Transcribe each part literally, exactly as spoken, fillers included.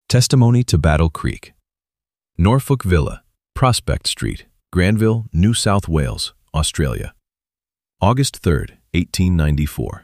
Testimony to Battle Creek. Norfolk Villa, Prospect Street, Granville, New South Wales, Australia. August third, eighteen ninety-four.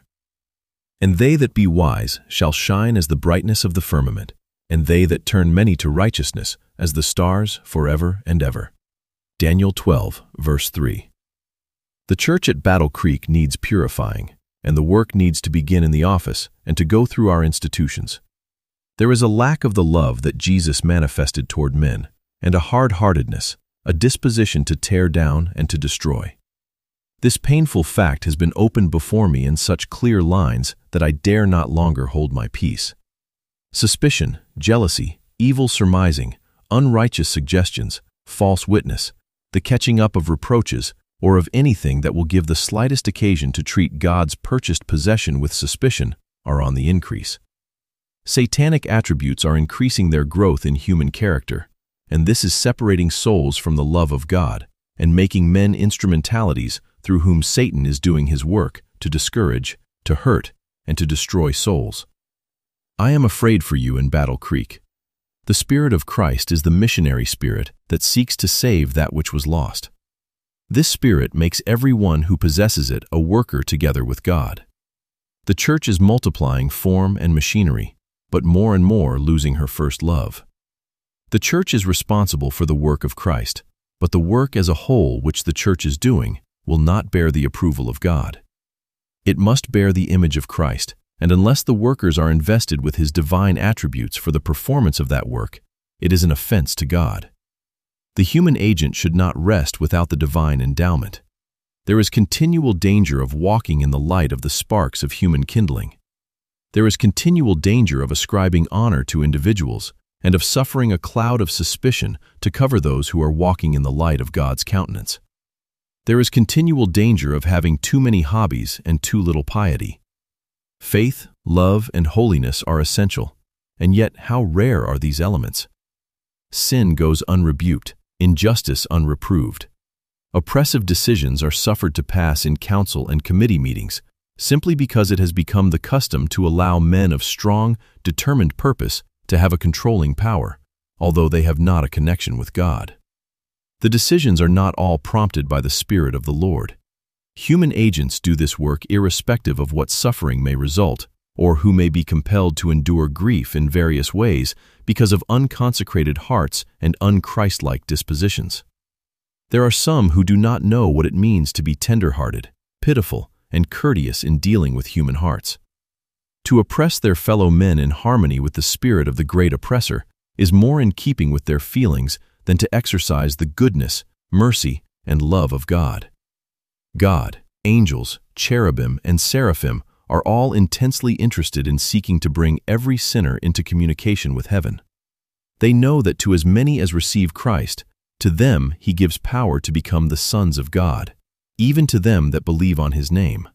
And they that be wise shall shine as the brightness of the firmament, and they that turn many to righteousness as the stars forever and ever. Daniel twelve, verse three. The church at Battle Creek needs purifying, and the work needs to begin in the office and to go through our institutions. There is a lack of the love that Jesus manifested toward men, and a hard-heartedness, a disposition to tear down and to destroy. This painful fact has been opened before me in such clear lines that I dare not longer hold my peace. Suspicion, jealousy, evil surmising, unrighteous suggestions, false witness, the catching up of reproaches, or of anything that will give the slightest occasion to treat God's purchased possession with suspicion are on the increase. Satanic attributes are increasing their growth in human character, and this is separating souls from the love of God and making men instrumentalities through whom Satan is doing his work to discourage, to hurt, and to destroy souls. I am afraid for you in Battle Creek. The Spirit of Christ is the missionary spirit that seeks to save that which was lost. This spirit makes every one who possesses it a worker together with God. The church is multiplying form and machinery, but more and more losing her first love. The church is responsible for the work of Christ, but the work as a whole which the church is doing will not bear the approval of God. It must bear the image of Christ, and unless the workers are invested with his divine attributes for the performance of that work, it is an offense to God. The human agent should not rest without the divine endowment. There is continual danger of walking in the light of the sparks of human kindling. There is continual danger of ascribing honor to individuals and of suffering a cloud of suspicion to cover those who are walking in the light of God's countenance. There is continual danger of having too many hobbies and too little piety. Faith, love, and holiness are essential, and yet how rare are these elements? Sin goes unrebuked, injustice unreproved. Oppressive decisions are suffered to pass in council and committee meetings, simply because it has become the custom to allow men of strong, determined purpose to have a controlling power, although they have not a connection with God. The decisions are not all prompted by the Spirit of the Lord. Human agents do this work irrespective of what suffering may result, or who may be compelled to endure grief in various ways because of unconsecrated hearts and unchristlike dispositions. There are some who do not know what it means to be tender-hearted, pitiful, and courteous in dealing with human hearts. To oppress their fellow men in harmony with the spirit of the great oppressor is more in keeping with their feelings than to exercise the goodness, mercy, and love of God. God, angels, cherubim, and seraphim are all intensely interested in seeking to bring every sinner into communication with heaven. They know that to as many as receive Christ, to them he gives power to become the sons of God, even to them that believe on his name.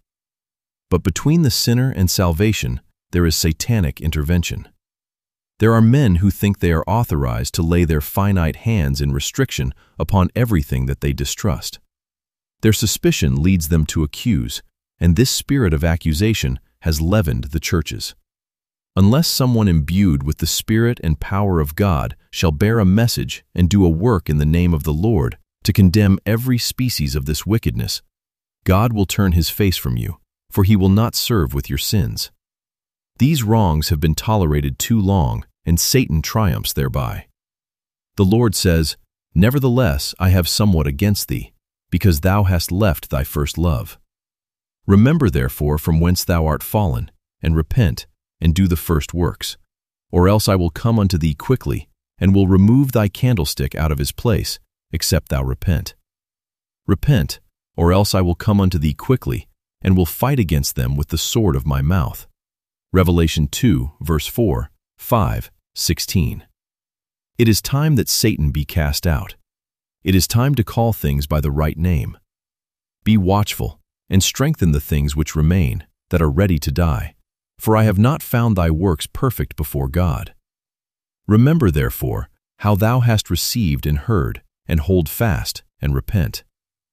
But between the sinner and salvation, there is satanic intervention. There are men who think they are authorized to lay their finite hands in restriction upon everything that they distrust. Their suspicion leads them to accuse, and this spirit of accusation has leavened the churches. Unless someone imbued with the Spirit and power of God shall bear a message and do a work in the name of the Lord to condemn every species of this wickedness, God will turn his face from you, for he will not serve with your sins. These wrongs have been tolerated too long, and Satan triumphs thereby. The Lord says, "Nevertheless, I have somewhat against thee, because thou hast left thy first love. Remember therefore from whence thou art fallen, and repent, and do the first works. Or else I will come unto thee quickly, and will remove thy candlestick out of his place, except thou repent. Repent, or else I will come unto thee quickly, and will fight against them with the sword of my mouth." Revelation two, verse four, five, sixteen. It is time that Satan be cast out. It is time to call things by the right name. Be watchful, and strengthen the things which remain, that are ready to die, for I have not found thy works perfect before God. Remember, therefore, how thou hast received and heard, and hold fast, and repent.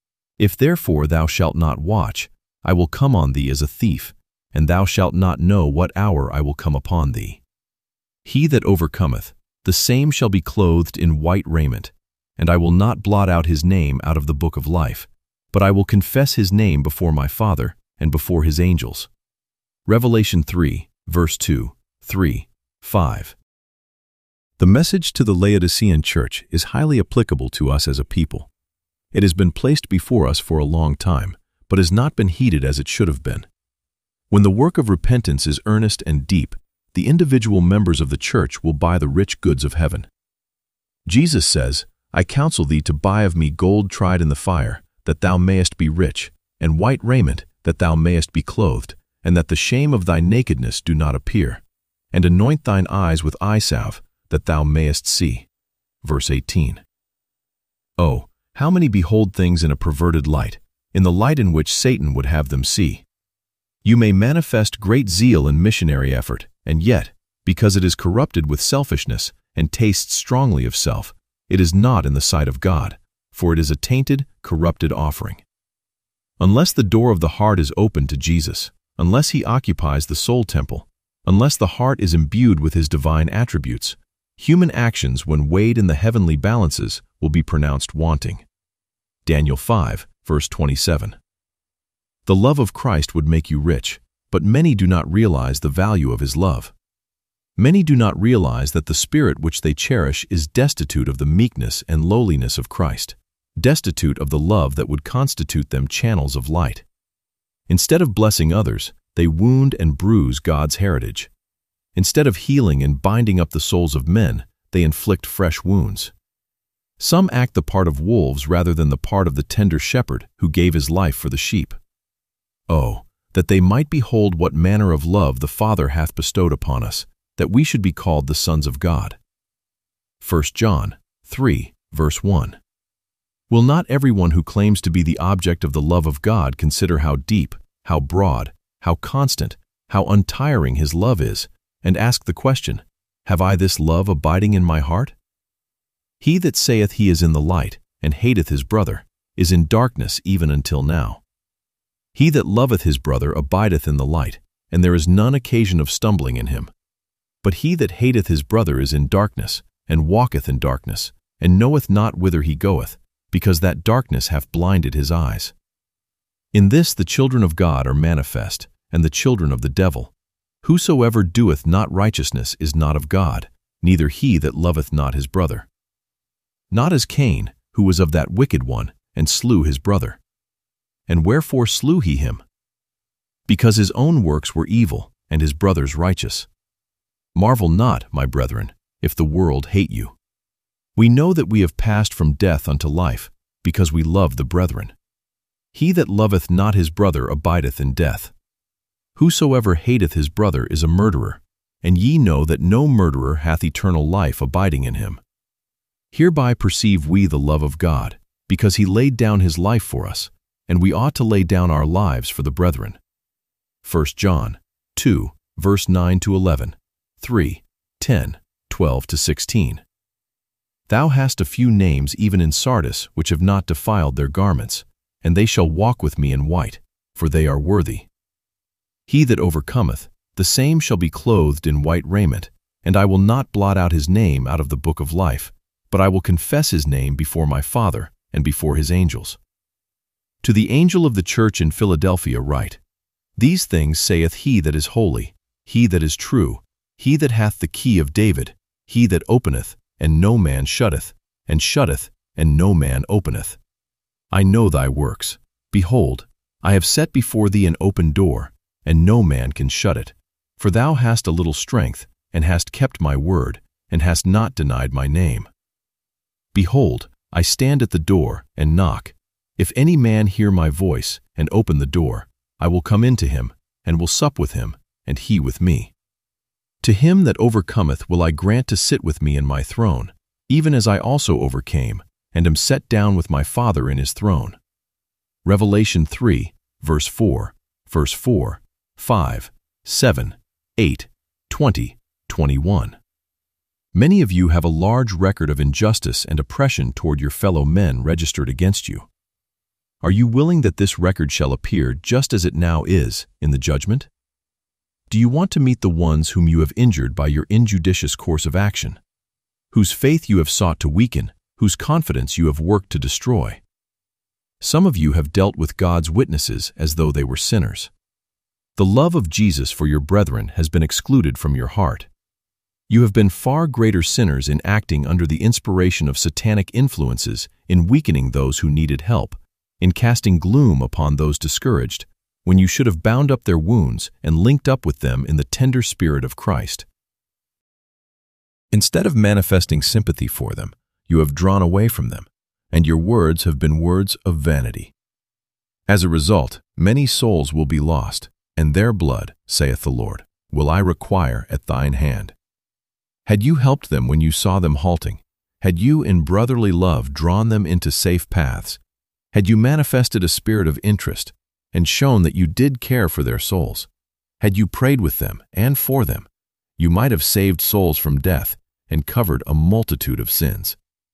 If therefore thou shalt not watch, I will come on thee as a thief, and thou shalt not know what hour I will come upon thee. He that overcometh, the same shall be clothed in white raiment, and I will not blot out his name out of the book of life, but I will confess his name before my Father and before his angels. Revelation three, verse two, three, five. The message to the Laodicean church is highly applicable to us as a people. It has been placed before us for a long time, but has not been heeded as it should have been. When the work of repentance is earnest and deep, the individual members of the church will buy the rich goods of heaven. Jesus says, I counsel thee to buy of me gold tried in the fire, that thou mayest be rich, and white raiment, that thou mayest be clothed, and that the shame of thy nakedness do not appear, and anoint thine eyes with eye salve, that thou mayest see. Verse eighteen. Oh, how many behold things in a perverted light, in the light in which Satan would have them see. You may manifest great zeal in missionary effort, and yet, because it is corrupted with selfishness and tastes strongly of self, it is not in the sight of God, for it is a tainted, corrupted offering. Unless the door of the heart is open to Jesus, unless he occupies the soul temple, unless the heart is imbued with his divine attributes, human actions, when weighed in the heavenly balances, will be pronounced wanting. Daniel five, verse twenty-seven. The love of Christ would make you rich, but many do not realize the value of his love. Many do not realize that the spirit which they cherish is destitute of the meekness and lowliness of Christ, destitute of the love that would constitute them channels of light. Instead of blessing others, they wound and bruise God's heritage. Instead of healing and binding up the souls of men, they inflict fresh wounds. Some act the part of wolves rather than the part of the tender shepherd who gave his life for the sheep. Oh, that they might behold what manner of love the Father hath bestowed upon us, that we should be called the sons of God. First John three, verse one. Will not everyone who claims to be the object of the love of God consider how deep, how broad, how constant, how untiring his love is, and ask the question, have I this love abiding in my heart? He that saith he is in the light, and hateth his brother, is in darkness even until now. He that loveth his brother abideth in the light, and there is none occasion of stumbling in him. But he that hateth his brother is in darkness, and walketh in darkness, and knoweth not whither he goeth, because that darkness hath blinded his eyes. In this the children of God are manifest, and the children of the devil. Whosoever doeth not righteousness is not of God, neither he that loveth not his brother. Not as Cain, who was of that wicked one, and slew his brother. And wherefore slew he him? Because his own works were evil, and his brother's righteous. Marvel not, my brethren, if the world hate you. We know that we have passed from death unto life, because we love the brethren. He that loveth not his brother abideth in death. Whosoever hateth his brother is a murderer, and ye know that no murderer hath eternal life abiding in him. Hereby perceive we the love of God, because he laid down his life for us, and we ought to lay down our lives for the brethren. First John two, verse nine to eleven, three, ten, twelve to sixteen. Thou hast a few names even in Sardis which have not defiled their garments, and they shall walk with me in white, for they are worthy. He that overcometh, the same shall be clothed in white raiment, and I will not blot out his name out of the book of life, but I will confess his name before my Father and before his angels. To the angel of the church in Philadelphia write, These things saith he that is holy, he that is true, he that hath the key of David, he that openeth, and no man shutteth, and shutteth, and no man openeth. I know thy works. Behold, I have set before thee an open door, and no man can shut it. For thou hast a little strength, and hast kept my word, and hast not denied my name. Behold, I stand at the door, and knock. If any man hear my voice, and open the door, I will come in to him, and will sup with him, and he with me. To him that overcometh will I grant to sit with me in my throne, even as I also overcame, and am set down with my Father in his throne. Revelation three, verse four, verse four, five, seven, eight, twenty, twenty-one. Many of you have a large record of injustice and oppression toward your fellow men registered against you. Are you willing that this record shall appear just as it now is in the judgment? Do you want to meet the ones whom you have injured by your injudicious course of action? whose faith you have sought to weaken, whose confidence you have worked to destroy. Some of you have dealt with God's witnesses as though they were sinners. The love of Jesus for your brethren has been excluded from your heart. You have been far greater sinners in acting under the inspiration of satanic influences, in weakening those who needed help, in casting gloom upon those discouraged, when you should have bound up their wounds and linked up with them in the tender spirit of Christ. Instead of manifesting sympathy for them, you have drawn away from them, and your words have been words of vanity. As a result, many souls will be lost, and their blood, saith the Lord, will I require at thine hand. Had you helped them when you saw them halting, had you in brotherly love drawn them into safe paths, had you manifested a spirit of interest and shown that you did care for their souls, had you prayed with them and for them, you might have saved souls from death and covered a multitude of sins.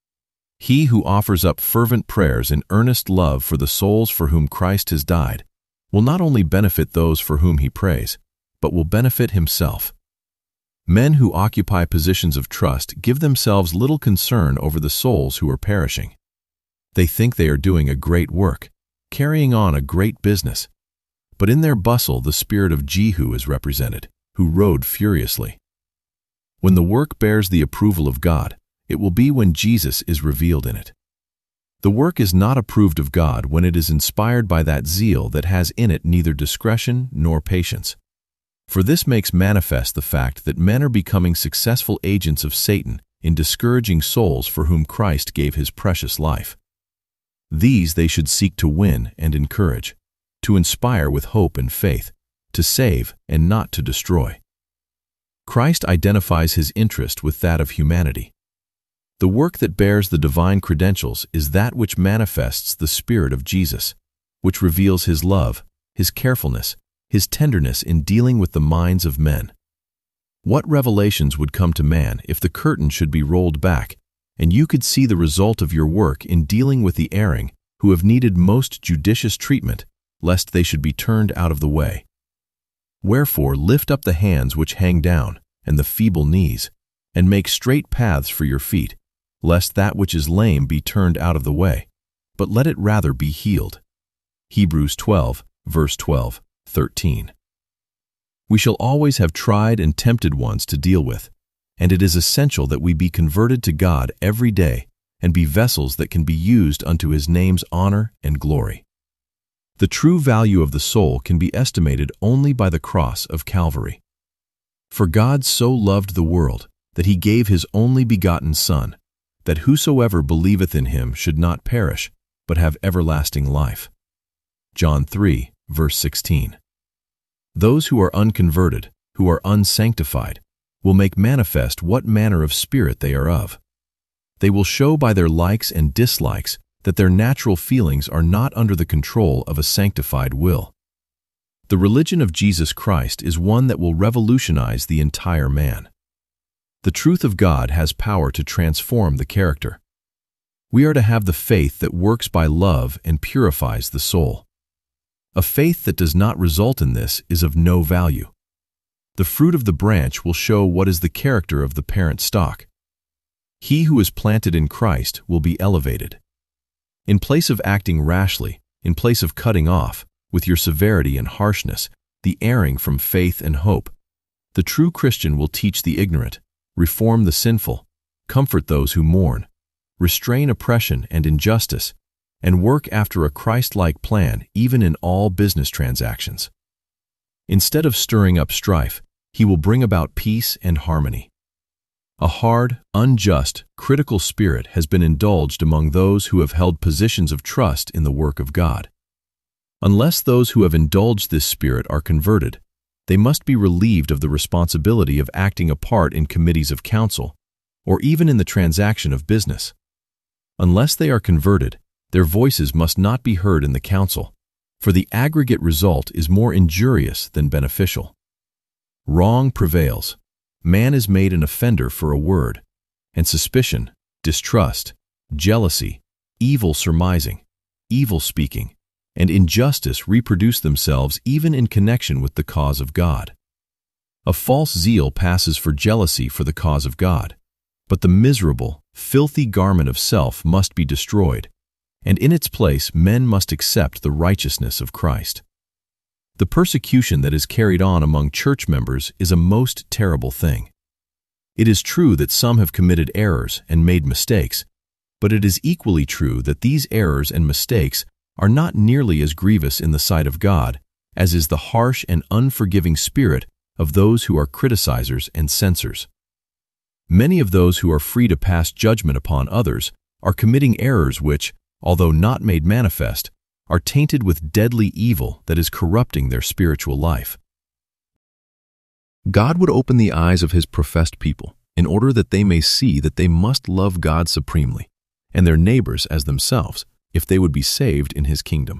He who offers up fervent prayers in earnest love for the souls for whom Christ has died will not only benefit those for whom he prays, but will benefit himself. Men who occupy positions of trust give themselves little concern over the souls who are perishing. They think they are doing a great work, carrying on a great business, but in their bustle the spirit of Jehu is represented, who rode furiously. When the work bears the approval of God, it will be when Jesus is revealed in it. The work is not approved of God when it is inspired by that zeal that has in it neither discretion nor patience. For this makes manifest the fact that men are becoming successful agents of Satan in discouraging souls for whom Christ gave his precious life. These they should seek to win and encourage, to inspire with hope and faith, to save and not to destroy. Christ identifies his interest with that of humanity. The work that bears the divine credentials is that which manifests the Spirit of Jesus, which reveals his love, his carefulness, his tenderness in dealing with the minds of men. What revelations would come to man if the curtain should be rolled back, and you could see the result of your work in dealing with the erring who have needed most judicious treatment, lest they should be turned out of the way. Wherefore lift up the hands which hang down, and the feeble knees, and make straight paths for your feet, lest that which is lame be turned out of the way, but let it rather be healed. Hebrews twelve, verse twelve, thirteen. We shall always have tried and tempted ones to deal with, and it is essential that we be converted to God every day and be vessels that can be used unto his name's honor and glory. The true value of the soul can be estimated only by the cross of Calvary. For God so loved the world that he gave his only begotten Son, that whosoever believeth in him should not perish, but have everlasting life. John three, verse sixteen. Those who are unconverted, who are unsanctified, will make manifest what manner of spirit they are of. They will show by their likes and dislikes that their natural feelings are not under the control of a sanctified will. The religion of Jesus Christ is one that will revolutionize the entire man. The truth of God has power to transform the character. We are to have the faith that works by love and purifies the soul. A faith that does not result in this is of no value. The fruit of the branch will show what is the character of the parent stock. He who is planted in Christ will be elevated. In place of acting rashly, in place of cutting off, with your severity and harshness, the erring from faith and hope, the true Christian will teach the ignorant, reform the sinful, comfort those who mourn, restrain oppression and injustice, and work after a Christ-like plan even in all business transactions. Instead of stirring up strife, he will bring about peace and harmony. A hard, unjust, critical spirit has been indulged among those who have held positions of trust in the work of God. Unless those who have indulged this spirit are converted, they must be relieved of the responsibility of acting a part in committees of counsel, or even in the transaction of business. Unless they are converted, their voices must not be heard in the council, for the aggregate result is more injurious than beneficial. Wrong prevails. Man is made an offender for a word, and suspicion, distrust, jealousy, evil surmising, evil speaking, and injustice reproduce themselves even in connection with the cause of God. A false zeal passes for jealousy for the cause of God, But the miserable, filthy garment of self must be destroyed, and in its place men must accept the righteousness of Christ. The persecution that is carried on among church members is a most terrible thing. It is true that some have committed errors and made mistakes, but it is equally true that these errors and mistakes are not nearly as grievous in the sight of God as is the harsh and unforgiving spirit of those who are criticizers and censors. Many of those who are free to pass judgment upon others are committing errors which, although not made manifest, are tainted with deadly evil that is corrupting their spiritual life. God would open the eyes of His professed people in order that they may see that they must love God supremely and their neighbors as themselves if they would be saved in His kingdom.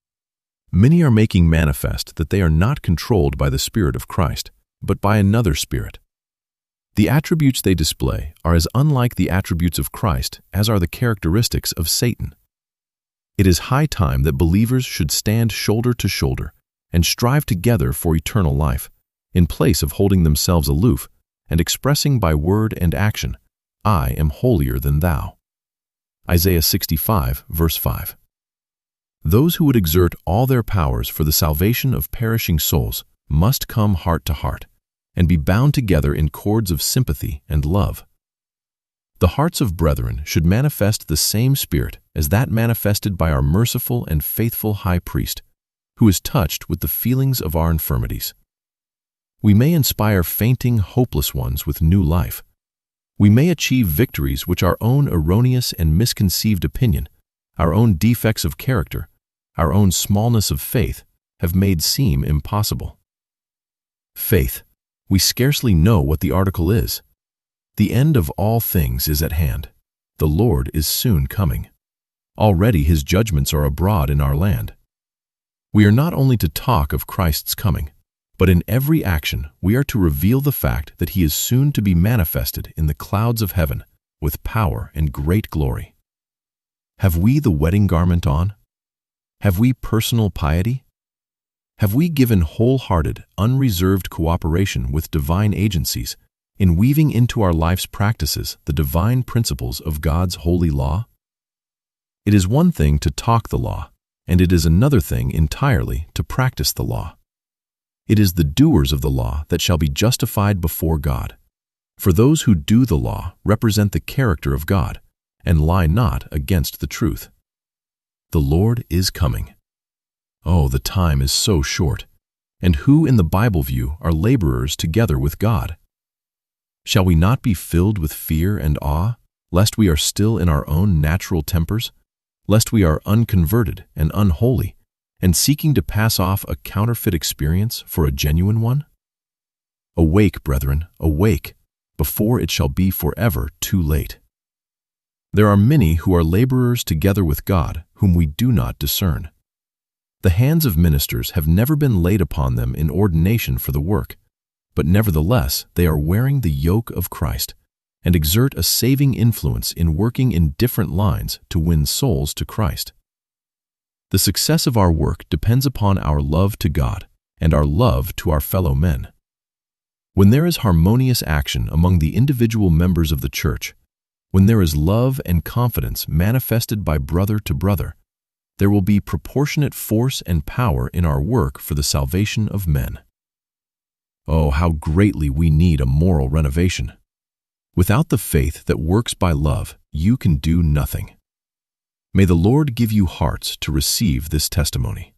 Many are making manifest that they are not controlled by the Spirit of Christ, but by another spirit. The attributes they display are as unlike the attributes of Christ as are the characteristics of Satan. It is high time that believers should stand shoulder to shoulder and strive together for eternal life, in place of holding themselves aloof and expressing by word and action, "I am holier than thou." Isaiah sixty-five, verse five. Those who would exert all their powers for the salvation of perishing souls must come heart to heart and be bound together in cords of sympathy and love. The hearts of brethren should manifest the same spirit as that manifested by our merciful and faithful High Priest, who is touched with the feelings of our infirmities. We may inspire fainting, hopeless ones with new life. We may achieve victories which our own erroneous and misconceived opinion, our own defects of character, our own smallness of faith have made seem impossible. Faith. We scarcely know what the article is. The end of all things is at hand. The Lord is soon coming. Already His judgments are abroad in our land. We are not only to talk of Christ's coming, but in every action we are to reveal the fact that He is soon to be manifested in the clouds of heaven with power and great glory. Have we the wedding garment on? Have we personal piety? Have we given wholehearted, unreserved cooperation with divine agencies in weaving into our life's practices the divine principles of God's holy law? It is one thing to talk the law, and it is another thing entirely to practice the law. It is the doers of the law that shall be justified before God. For those who do the law represent the character of God, and lie not against the truth. The Lord is coming. Oh, the time is so short, and who in the Bible view are laborers together with God? Shall we not be filled with fear and awe, lest we are still in our own natural tempers, lest we are unconverted and unholy, and seeking to pass off a counterfeit experience for a genuine one? Awake, brethren, awake, before it shall be forever too late. There are many who are laborers together with God whom we do not discern. The hands of ministers have never been laid upon them in ordination for the work, but nevertheless they are wearing the yoke of Christ and exert a saving influence in working in different lines to win souls to Christ. The success of our work depends upon our love to God and our love to our fellow men. When there is harmonious action among the individual members of the church, when there is love and confidence manifested by brother to brother, there will be proportionate force and power in our work for the salvation of men. Oh, how greatly we need a moral renovation. Without the faith that works by love, you can do nothing. May the Lord give you hearts to receive this testimony.